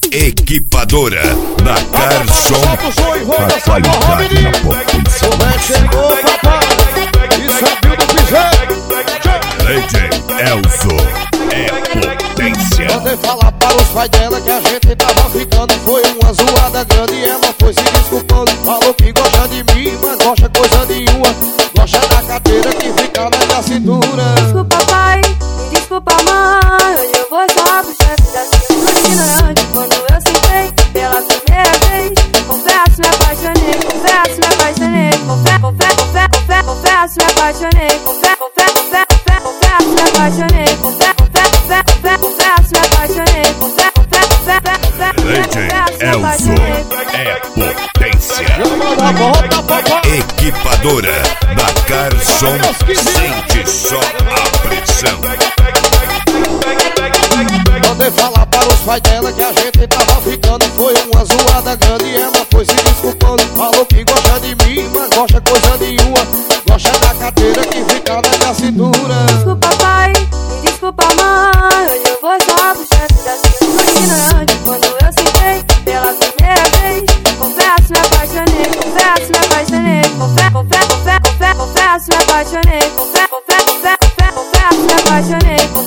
Equipadora da Carson. A qualidade na potência. Chegou, papai, isso é Bill do Piseiro. DJ Elzo é potência. Mandei falar para os pais dela que a gente tava ficando. Foi uma zoada grande e ela foi se desculpando. Falou que gosta de mim, mas gosta coisa nenhuma. Gosta da cadeira que fica na minha cintura. Desculpa pai, e desculpa mãe. Hoje eu vou só pro chefe da sua ignorante. Quando eu sentei pela primeira vez, confesso, me apaixonei. Confesso, me apaixonei. Confesso, me apaixonei. Confesso, me apaixonei. Confesso, me apaixonei. DJ Elzo é potência. Equipadora da Carson. Sente só a pressão. Mandei falar para os pais dela que a gente tava ficando. Foi uma zoada grande e ela foi se desculpando. Falou que gosta de mim, mas gosta coisa nenhuma. Gosta da cadeira que fica na minha cintura. Desculpa pai, e desculpa mãe. Hoje eu vou só pro chefe da sua ignorante. Quando eu sentei pela primeira vez, confesso, me apaixonei. Confesso, me apaixonei. Confesso, me apaixonei. Confesso, me apaixonei.